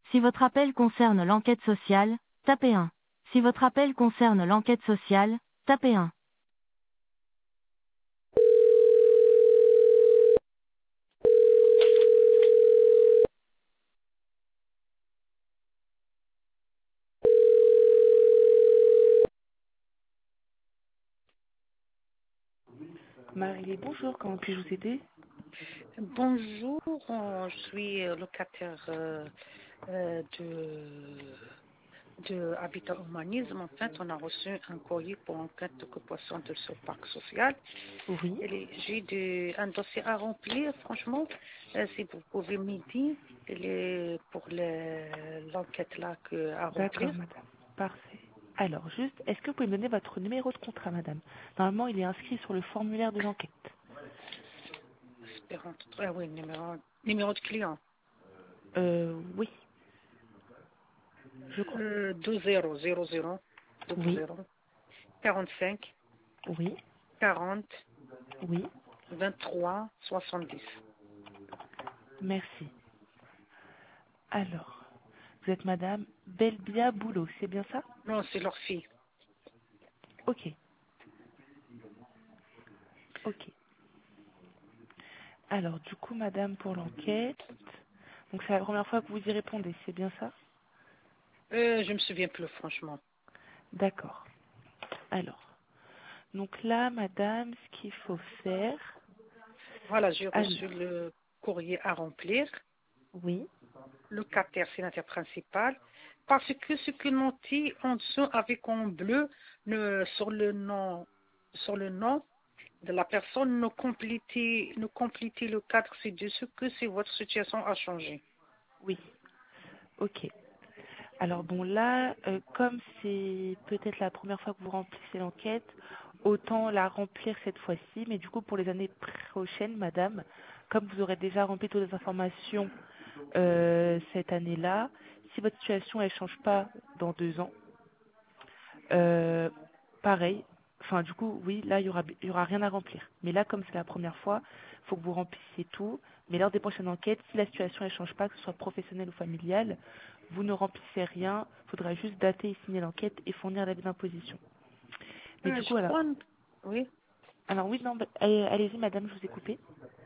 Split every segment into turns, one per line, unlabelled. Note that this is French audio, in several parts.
Si votre appel concerne l'enquête sociale, tapez 1. Si votre appel concerne l'enquête sociale, tapez 1.
Marie, bonjour, comment puis-je vous aider?
Bonjour, je suis locataire de Habitat Humanisme. En fait, on a reçu un courrier pour enquête d'occupation de ce parc social.
Oui,
J'ai un dossier à remplir, franchement. Si vous pouvez m'aider pour l'enquête là à
d'accord,
remplir.
madame. Parfait. Alors, juste, est-ce que vous pouvez me donner votre numéro de contrat, madame? Normalement, il est inscrit sur le formulaire de l'enquête.
Ah oui, numéro de client.
Oui, je crois.
2000
Oui,
45
oui,
40
oui,
23 70.
merci. Alors, vous êtes madame Belbia Boulot, c'est bien ça?
Non, c'est leur fille.
Ok, ok. Alors, du coup, madame, pour l'enquête, donc c'est la première fois que vous y répondez, c'est bien ça?
Je me souviens plus, franchement.
D'accord. Alors, donc là, madame, ce qu'il faut faire...
Voilà, j'ai
Alors,
reçu le courrier à remplir,
oui,
le caractère signataire principal, parce que ce que l'on dit en dessous avec en bleu sur le nom de la personne, nous complétez le cadre ci-dessus que c'est votre situation a changé.
oui, ok. Alors bon, là, comme c'est peut-être la première fois que vous remplissez l'enquête, autant la remplir cette fois-ci, mais du coup, pour les années prochaines, madame, comme vous aurez déjà rempli toutes les informations cette année-là, si votre situation elle change pas dans 2 ans, euh, pareil, enfin du coup, oui, là, il y aura rien à remplir. Mais là, comme c'est la première fois, il faut que vous remplissiez tout. Mais lors des prochaines enquêtes, si la situation ne change pas, que ce soit professionnelle ou familiale, vous ne remplissez rien. Il faudra juste dater et signer l'enquête et fournir l'avis d'imposition. Mais du
Je
coup,
crois, oui.
alors oui, non, allez-y, madame, je vous ai coupé.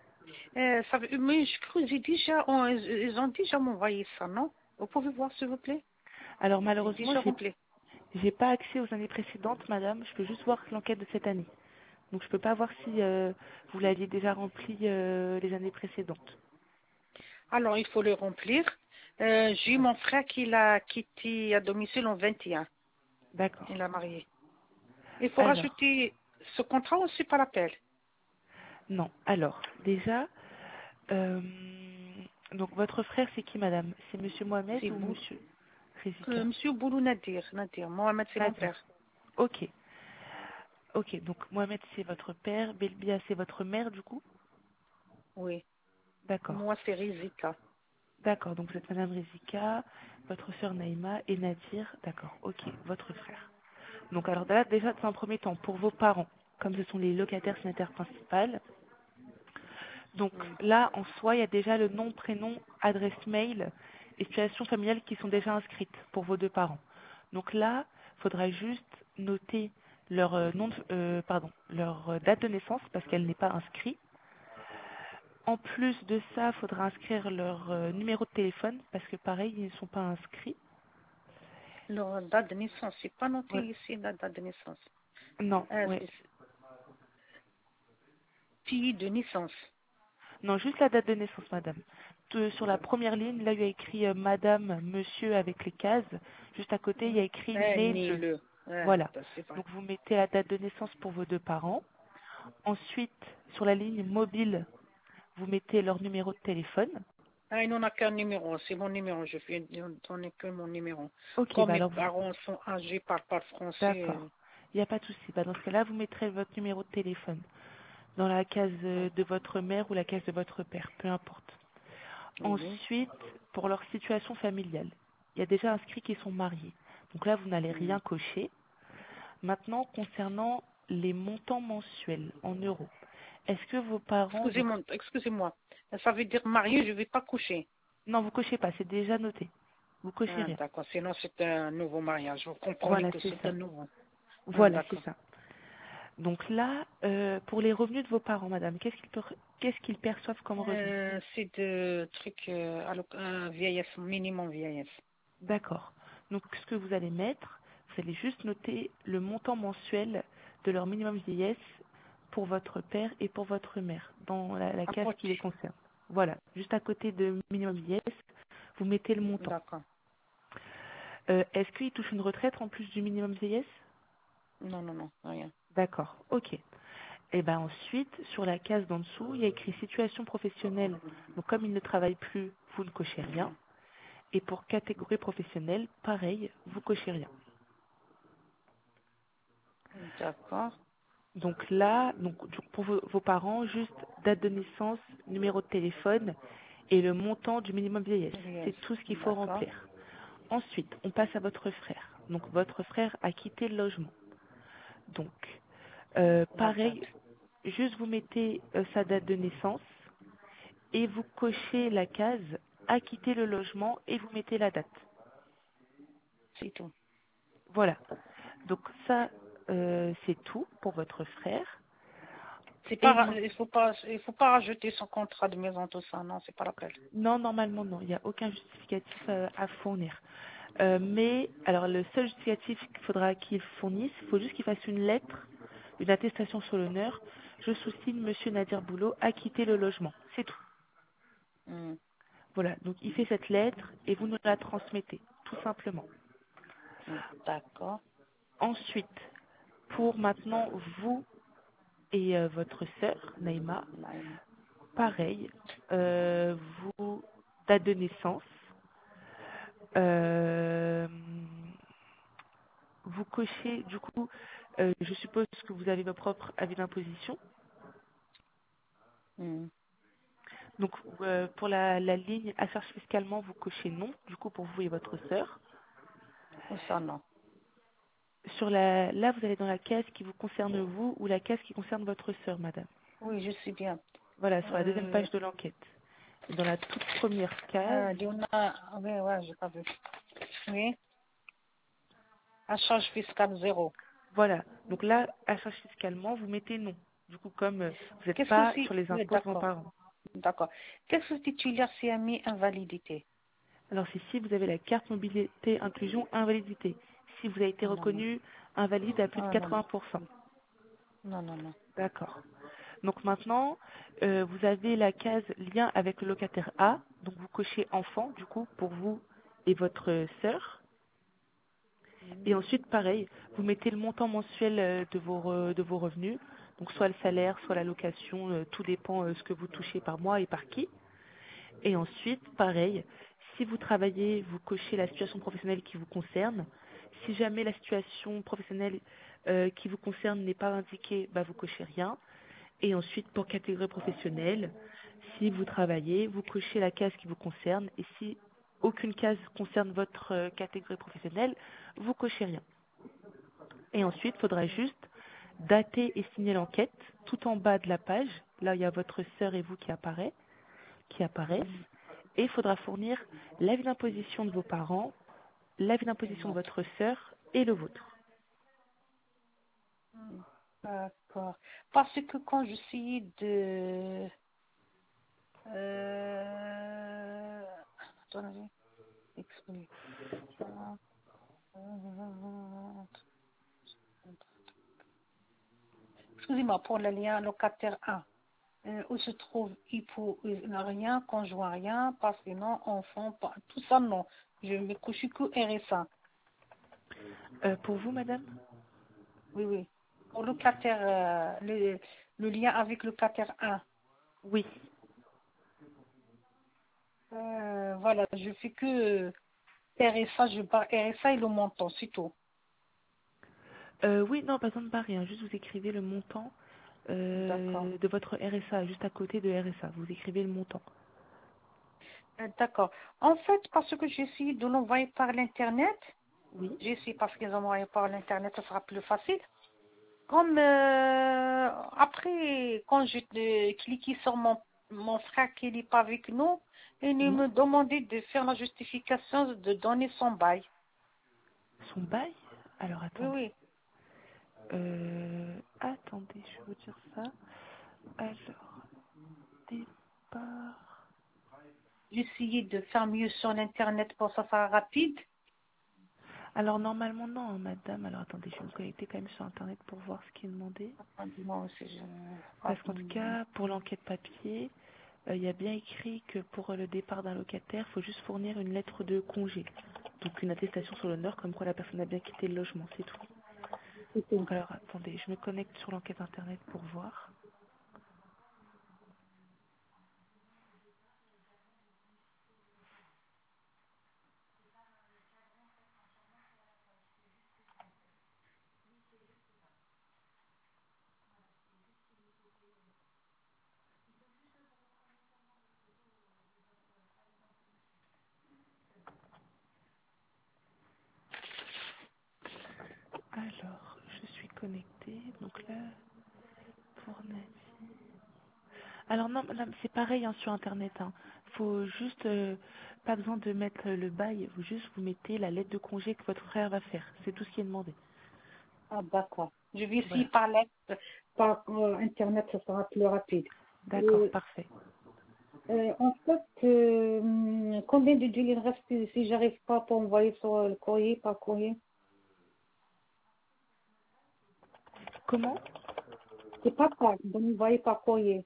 Mais je crois que ils ont déjà m'envoyé ça, non? Vous pouvez voir, s'il vous plaît?
Alors
J'ai
malheureusement,
déjà rempli.
j'ai pas accès aux années précédentes, madame. Je peux juste voir l'enquête de cette année. Donc je peux pas voir si vous l'aviez déjà rempli les années précédentes.
Alors, il faut le remplir. J'ai eu mon frère qui l'a quitté à domicile en 21.
D'accord.
Il a marié. Il faut
Alors,
rajouter ce contrat aussi par appel.
non. Alors, déjà, euh, donc votre frère, c'est qui, madame? C'est monsieur Mohamed
C'est
ou monsieur Rizika?
Monsieur Boulou Nadir. Nadir. Mohamed, c'est mon
Nadir.
père.
Ok. Ok, donc Mohamed, c'est votre père. Belbia, c'est votre mère, du coup?
Oui.
D'accord.
Moi, c'est Rizika.
D'accord, donc vous êtes madame Rizika, votre sœur Naïma et Nadir. D'accord, ok, votre frère. Donc alors là, déjà, dans un premier temps, pour vos parents, comme ce sont les locataires signataires principales, donc
Hmm.
là, en soi, il y a déjà le nom, prénom, adresse mail et situation familiale qui sont déjà inscrites pour vos deux parents. Donc là, il faudra juste noter leur nom, leur date de naissance parce qu'elle n'est pas inscrite. En plus de ça, il faudra inscrire leur numéro de téléphone parce que pareil, ils ne sont pas inscrits.
Leur date de naissance. C'est pas noté
Ouais.
ici, la date de naissance.
Non, ouais.
C'est fille de naissance.
Non, juste la date de naissance, madame. Sur la première ligne, là, il y a écrit madame, monsieur avec les cases. Juste à côté, il y a écrit né
Ni
le.
le.
Voilà.
C'est vrai.
Donc, vous mettez la date de naissance pour vos deux parents. Ensuite, sur la ligne mobile, vous mettez leur numéro de téléphone.
Ah, il n'en a qu'un numéro, c'est mon numéro, je viens de donner que mon numéro.
Ok,
Comme
bah
mes
alors vous.
parents sont âgés, parlent pas français.
D'accord. Il n'y a pas de souci. Bah, dans ce cas-là, vous mettrez votre numéro de téléphone dans la case de votre mère ou la case de votre père, peu importe.
Oui.
Ensuite, pour leur situation familiale, il y a déjà inscrit qu'ils sont mariés. Donc là, vous n'allez
Hmm.
rien cocher. Maintenant, concernant les montants mensuels en euros, est-ce que vos parents... Donc,
Excusez-moi. Ça veut dire marié, je vais pas coucher.
non, vous cochez pas, c'est déjà noté. Vous cochez
Ah,
rien.
d'accord. Sinon, c'est un nouveau mariage. Vous comprenez
Voilà,
que
c'est
c'est
ça.
un nouveau. Ah,
Voilà, c'est
d'accord.
ça. Donc là, pour les revenus de vos parents, madame, qu'est-ce qu'ils perçoivent comme revenus?
C'est de trucs vieillesse, minimum vieillesse.
D'accord. Donc ce que vous allez mettre, vous allez juste noter le montant mensuel de leur minimum vieillesse pour votre père et pour votre mère dans la
À
case qui les
côté.
concerne. Voilà, juste à côté de minimum vieillesse, vous mettez le montant.
D'accord.
Est-ce qu'ils touchent une retraite en plus du minimum vieillesse?
Non, non, non, rien.
D'accord, ok. Et ben ensuite, sur la case d'en dessous, il y a écrit situation professionnelle. Donc comme il ne travaille plus, vous ne cochez rien. Et pour catégorie professionnelle, pareil, vous cochez rien.
D'accord.
Donc là, pour vos parents, juste date de naissance, numéro de téléphone et le montant du minimum vieillesse.
Vieillesse.
C'est tout ce qu'il faut
D'accord.
remplir. Ensuite, on passe à votre frère. Donc votre frère a quitté le logement. Donc,
La date.
pareil, juste vous mettez sa date de naissance et vous cochez la case a quitté le logement et vous mettez la date.
C'est tout.
Voilà. Donc ça, c'est tout pour votre frère.
C'est
Et
pas, il faut pas rajouter son contrat de maison, tout ça. Non, c'est pas la peine.
non, normalement non, il n'y a aucun justificatif à fournir. Mais alors le seul justificatif qu'il faudra qu'il fournisse, il faut juste qu'il fasse une lettre, une attestation sur l'honneur. Je sous-signe Monsieur Nadir Boulot a quitté le logement. C'est tout.
Hmm.
Voilà, donc il fait cette lettre et vous nous la transmettez, tout simplement.
D'accord.
Ensuite, pour maintenant vous et votre sœur, Naïma,
Naïma.
pareil, vous, date de naissance, euh, vous cochez, du coup, je suppose que vous avez votre propre avis d'imposition.
Hmm.
Donc, pour la ligne à charge fiscalement, vous cochez non, du coup, pour vous et votre sœur.
Ou ça, non.
Là, vous allez dans la case qui vous concerne vous ou la case qui concerne votre sœur, madame.
Oui, je suis bien.
Voilà, sur la deuxième page de l'enquête. Dans la toute première case,
Diona, oui, ouais, j'ai pas vu. Oui. À charge fiscale zéro.
voilà. Donc là, à charge fiscalement, vous mettez non. Du coup, comme vous n'êtes
Qu'est-ce que
pas
c'est?
sur les
Oui,
impôts de vos
d'accord.
parents.
D'accord. Qu'est-ce que c'est titulaire CMI invalidité?
Alors, c'est si vous avez la carte mobilité inclusion invalidité. Si vous avez été
Non, non.
reconnu invalide à plus de
Ah, non, non.
80%.
Non, non, non.
D'accord. Donc maintenant, vous avez la case lien avec le locataire A. Donc vous cochez enfant, du coup, pour vous et votre sœur. Et ensuite, pareil, vous mettez le montant mensuel de vos revenus. Donc soit le salaire, soit la location, tout dépend ce que vous touchez par mois et par qui. Et ensuite, pareil, si vous travaillez, vous cochez la situation professionnelle qui vous concerne. Si jamais la situation professionnelle qui vous concerne n'est pas indiquée, bah, vous cochez rien. Et ensuite, pour catégorie professionnelle, si vous travaillez, vous cochez la case qui vous concerne. Et si aucune case concerne votre catégorie professionnelle, vous cochez rien. Et ensuite, il faudra juste dater et signer l'enquête tout en bas de la page. Là, il y a votre sœur et vous qui apparaissent. Et il faudra fournir l'avis d'imposition de vos parents, l'avis d'imposition de votre sœur et le vôtre.
D'accord. Parce que quand je suis de... attendez, excusez. Excusez-moi, pour le lien locataire 1, où se trouve époux, rien, conjoint, rien, parce que non, enfant, tout ça, non. Je me couche que RSA.
Pour vous, madame?
Oui, oui. Pour locataire, le lien avec locataire 1.
Oui.
Voilà, je fais que RSA, je pars RSA et le montant, c'est tout.
Oui, non, pas besoin de barrer, hein. Juste vous écrivez le montant
D'accord.
de votre RSA, juste à côté de RSA. Vous écrivez le montant.
D'accord. En fait, parce que j'essaie de l'envoyer par l'Internet,
Oui.
j'essaie parce qu'ils ont envoyé par l'Internet, ça sera plus facile. Comme après, quand j'ai cliqué sur mon frère qui n'est pas avec nous, Et il
Oui.
me demandait de faire la justification de donner son bail.
Son bail? Alors
Oui,
attendez.
oui.
Attendez, je vais vous dire ça. Alors, départ.
J'essayais de faire mieux sur l'Internet pour que ça soit rapide.
Alors normalement non, hein, madame. Alors attendez, je vais me connecter quand même sur internet pour voir ce qui est demandé.
Moi aussi, je...
Parce qu'en tout cas, pour l'enquête papier, il y a bien écrit que pour le départ d'un locataire, il faut juste fournir une lettre de congé. Donc une attestation sur l'honneur comme quoi la personne a bien quitté le logement, c'est tout.
C'était-
Donc alors attendez, je me connecte sur l'enquête internet pour voir. Alors, je suis connectée. Donc là, pour Nadine. Alors non, madame, c'est pareil hein, sur internet. Hein. Faut juste, pas besoin de mettre le bail, vous juste vous mettez la lettre de congé que votre frère va faire. C'est tout ce qui est demandé.
Ah, d'accord. Je vais essayer
Voilà.
par lettre, par Internet, ça sera plus rapide.
D'accord,
Euh,
parfait.
en fait, combien de jours il reste si j'arrive pas pour envoyer sur le courrier, par courrier?
Comment?
C'est pas tard de m'envoyer par courrier.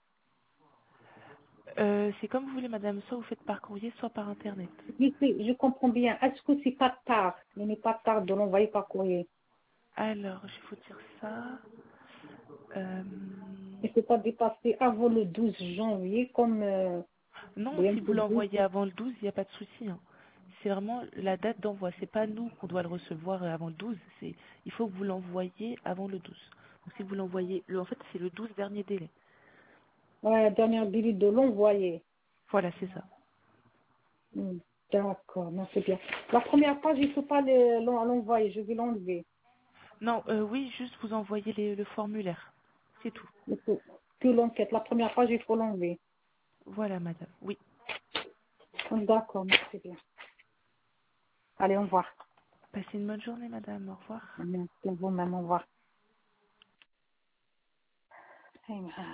C'est comme vous voulez, madame. Soit vous faites par courrier, soit par internet.
Je comprends bien. Est-ce que c'est pas tard? Il n'est pas tard de l'envoyer par courrier.
Alors, je vais vous dire ça. Euh,
Il ne faut pas dépasser avant le 12 janvier comme
Non, si vous
bientôt 12.
l'envoyez avant le 12, il n'y a pas de souci. Hein. C'est vraiment la date d'envoi. C'est pas nous qu'on doit le recevoir avant le 12. Il faut que vous l'envoyiez avant le 12. Donc, si vous l'envoyez, en fait, c'est le 12 dernier délai.
Dernière minute de l'envoyer.
Voilà, c'est ça.
Hmm, d'accord, non, c'est bien. La première page, il ne faut pas l'envoyer, je vais l'enlever.
Non, oui, juste vous envoyez le formulaire. C'est tout.
Il faut que l'enquête, la première page, il faut l'enlever.
Voilà, madame. Oui.
D'accord, non, c'est bien. Allez, au revoir.
Passez une bonne journée, madame. Au revoir.
Merci à vous-même, au revoir. Amen.